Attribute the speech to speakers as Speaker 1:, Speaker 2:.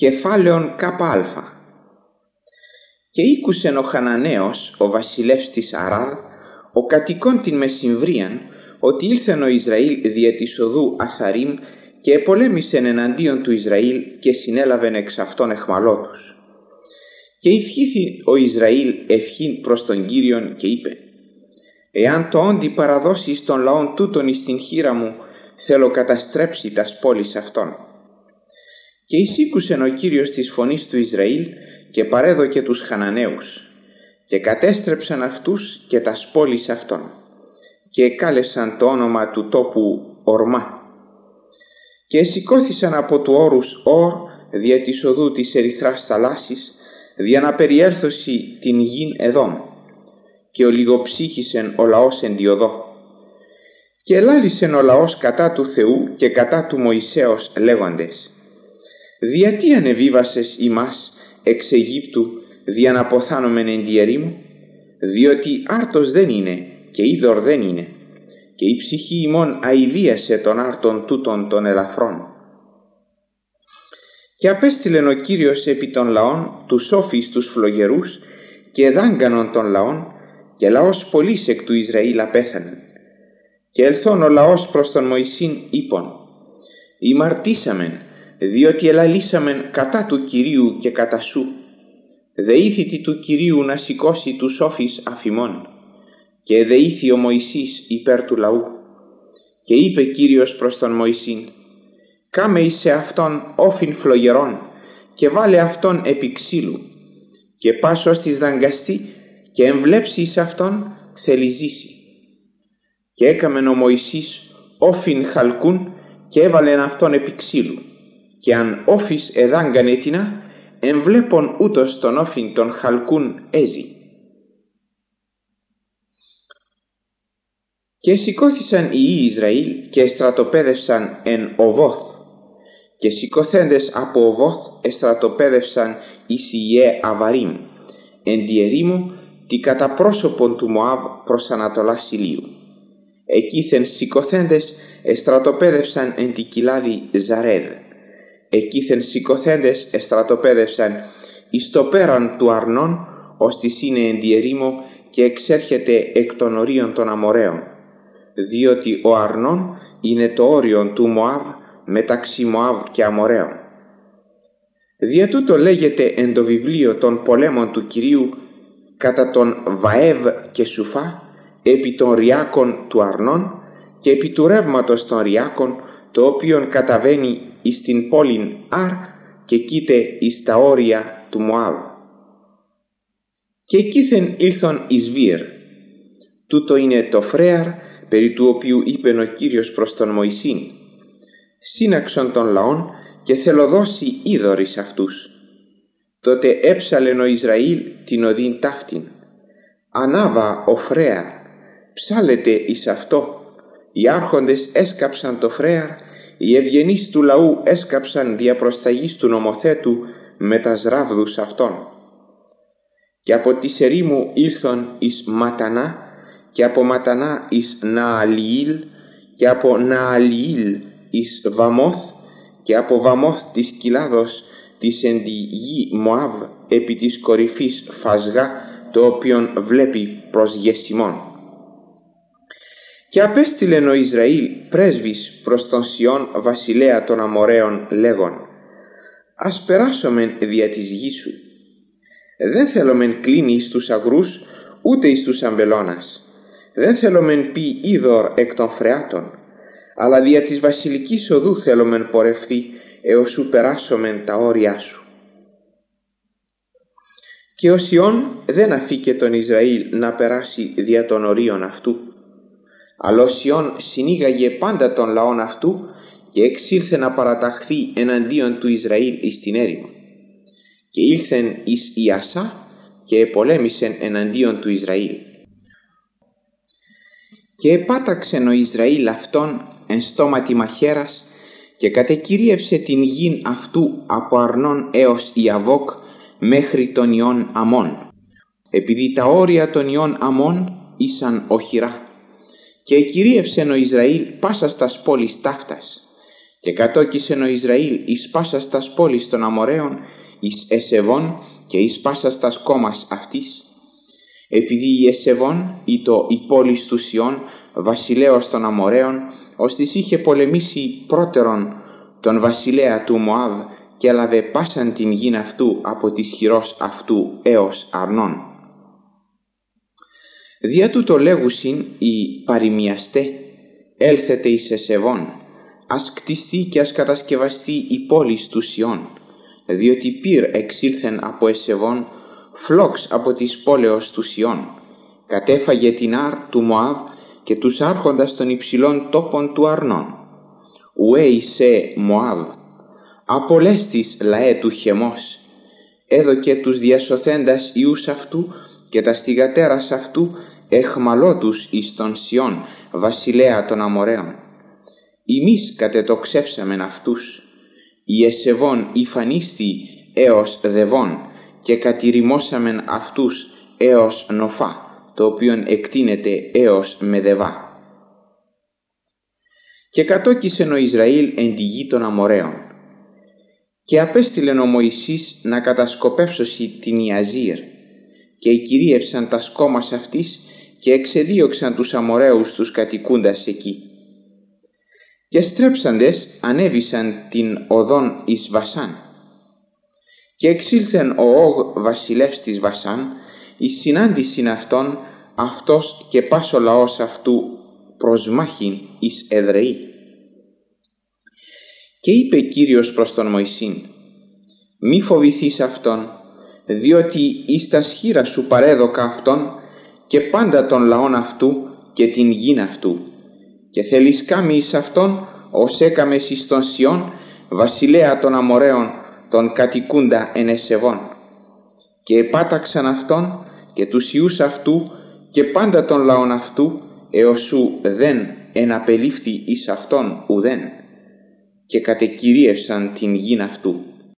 Speaker 1: Κεφάλαιον ΚΑ. Και ήκουσεν ο Χαναναίος, ο βασιλεύς της Αράδ, ο κατοικών την Μεσημβρίαν, ότι ήλθεν ο Ισραήλ δια της οδού Αθαρίμ και επολέμησεν εναντίον του Ισραήλ και συνέλαβεν εξ αυτών εχμαλώτους. Και ευχήθη ο Ισραήλ ευχήν προς τον Κύριον και είπε: «Εάν το όντι παραδώσεις των λαών τούτων εις την χείρα μου, θέλω καταστρέψει τας πόλεις αυτών». Και εισήκουσεν ο Κύριος της φωνής του Ισραήλ και παρέδωκε τους Χαναναίους και κατέστρεψαν αυτούς και τας πόλεις αυτών και εκάλεσαν το όνομα του τόπου Ορμά. Και εσηκώθησαν από του όρους Ορ δια της οδού της ερυθράς θαλάσσης δια να περιέλθωση την γην Εδόμ, και ολιγοψύχησεν ο λαός εν τη οδό. Και ελάλησεν ο λαός κατά του Θεού και κατά του Μωυσέως λέγοντες: «Δια τι ανεβίβασες ημάς εξ Αιγύπτου δια να ποθάνομεν εν τη ερήμου? Διότι άρτος δεν είναι και είδωρ δεν είναι, και η ψυχή ημών αηδίασε των άρτων τούτων των ελαφρών». Και απέστειλεν ο Κύριος επί των λαών τους όφης τους φλογερούς και δάγκανον των λαών, και λαός πολύς εκ του Ισραήλ απέθανεν. Και ελθόν ο λαός προς τον Μωυσήν είπον: «Ημαρτήσαμεν, διότι ελαλήσαμεν κατά του Κυρίου και κατά σου. Δεήθητη του Κυρίου να σηκώσει τους όφης αφημών». Και δεήθη ο Μωυσής υπέρ του λαού. Και είπε Κύριος προς τον Μωυσήν: «Κάμε εις σε αυτόν όφιν φλογερών και βάλε αυτόν επί ξύλου, και πας ως της δαγκαστεί και εμβλέψει εις αυτόν θέλει ζήσει». Και έκαμεν ο Μωυσής όφιν χαλκούν και έβαλεν αυτόν επί ξύλου, και αν όφης εδάγκανε τινά, εμβλέπον ούτως τον όφιν των χαλκούν έζη. Και σηκώθησαν οι υιοί Ισραήλ και εστρατοπέδευσαν εν Οβόθ, και σηκωθέντες από Οβόθ εστρατοπέδευσαν εις Ιε Αβαρίμ, εν τη ερήμου τη κατά πρόσωπον του Μωάβ προς ανατολάς ηλίου. Εκείθεν σηκωθέντες εστρατοπέδευσαν εν τη κοιλάδη Ζαρέδ. Εκείθεν σηκωθέντες εστρατοπέδευσαν εις το πέραν του Αρνών, ώστις είναι εν τη ερήμο και εξέρχεται εκ των ορίων των Αμοραίων, διότι ο Αρνών είναι το όριον του Μωάβ μεταξύ Μωάβ και Αμοραίων. Δια τούτο λέγεται εν το βιβλίο των πολέμων του Κυρίου κατά τον Βαέβ και Σουφά, επί των ριάκων του Αρνών και επί του ρεύματος των ριάκων, το οποίον καταβαίνει εις την πόλην Αρ και κοίται εις τα όρια του Μωάβ. Και εκείθεν ήλθον εις Βίρ. Τούτο είναι το Φρέαρ, περί του οποίου είπεν ο Κύριος προς τον Μωυσήν: «Σύναξον των λαών και θέλω δώσει είδωρ εις αυτούς». Τότε έψαλεν ο Ισραήλ την οδήν ταύτην. Ανάβα ο Φρέαρ, ψάλετε εις αυτό. Οι άρχοντες έσκαψαν το Φρέαρ, οι ευγενείς του λαού έσκαψαν δια προσταγής του νομοθέτου με τας ράβδους αυτών. Και από της ερήμου ήλθον εις Ματανά, και από Ματανά εις Νααλιήλ, και από Νααλιήλ εις Βαμόθ, και από Βαμόθ της κοιλάδος της εν τη γη Μωάβ επί της κορυφής Φασγά, το οποίον βλέπει προς Γεσιμών. Και απέστειλεν ο Ισραήλ πρέσβης προς τον Σιών βασιλέα των Αμοραίων λέγον: «Ας περάσομεν δια της γης σου. Δεν θέλομεν κλίνη εις τους αγρούς, ούτε εις τους αμπελώνας. Δεν θέλομεν πει είδωρ εκ των φρεάτων, αλλά δια της βασιλικής οδού θέλομεν πορευθεί, έως σου περάσομεν τα όρια σου». Και ο Σιών δεν αφήκε τον Ισραήλ να περάσει δια των ορίων αυτού, αλλά ο Σιών συνήγαγε πάντα των λαών αυτού και εξήλθε να παραταχθεί εναντίον του Ισραήλ εις την έρημο. Και ήλθεν εις Ιασά και επολέμησεν εναντίον του Ισραήλ. Και επάταξεν ο Ισραήλ αυτόν εν στόματι μαχαίρας και κατεκυρίευσε την γην αυτού από Αρνών έως Ιαβόκ μέχρι των ιών Αμών, επειδή τα όρια των ιών Αμών ήσαν οχυρά. Και εκυρίευσεν ο Ισραήλ πάσα στας πόλεις ταύτας, Και κατόκισεν ο Ισραήλ εις πάσας τας πόλεις των Αμοραίων, εις Εσεβών και εις πάσας τας κόμμας αυτής, επειδή η Εσεβών ήτο η πόλης του Σιών, βασιλέως των Αμοραίων, ως της είχε πολεμήσει πρώτερον τον βασιλέα του Μωάβ και έλαβε πάσαν την γην αυτού από της χειρός αυτού έως Αρνών. Δια τούτο λέγουσιν οι παροιμιαστέ, έλθετε εις Εσεβών, ας κτιστεί και ας κατασκευαστεί η πόλης του Σιών, διότι πυρ εξήλθεν από Εσεβών, φλόξ από της πόλεως του Σιών, κατέφαγε την Άρ του Μωάβ και τους άρχοντας των υψηλών τόπων του Αρνών. Ουέ εισέ Μωάβ, απολέστης λαέ του Χεμός, έδωκε τους διασωθέντας ιούς αυτού και τα στιγατέρας αυτού εχμαλώτους εις τον Σιών, βασιλέα των Αμοραίων. Ημείς κατετοξεύσαμεν αυτούς, η Εσεβών υφανίστη έως Δεβών και κατηρημώσαμεν αυτούς έως Νοφά, το οποίον εκτείνεται έως Μεδεβά. Και κατόκισεν ο Ισραήλ εν τη γη των Αμοραίων. Και απέστειλεν ο Μωυσής να κατασκοπεύσωση την Ιαζήρ, και εκυρίευσαν τας κόμμας αυτής και εξεδίωξαν τους Αμοραίους τους κατοικούντας εκεί. Και στρέψαντες ανέβησαν την οδόν εις Βασάν. Και εξήλθεν ο Όγ βασιλεύς της Βασάν εις συνάντησιν αυτόν, αυτός και πας ο λαός αυτού προς μάχην εις Εδρεή. Και είπε Κύριος προς τον Μωυσήν, μη φοβηθείς αυτόν, διότι εις τας χείρας σου παρέδωκα αυτόν και πάντα τον λαόν αυτού και την γην αυτού, και θέλεις κάμει εις αυτόν ως έκαμες εις τον Σιών, βασιλέα των Αμοραίων, τον κατοικούντα εν Εσεβών. Και επάταξαν αυτόν και τους ιούς αυτού και πάντα τον λαόν αυτού, έως σου δεν εναπελήφθη εις αυτόν ουδέν, και κατεκυρίευσαν την γην αυτού.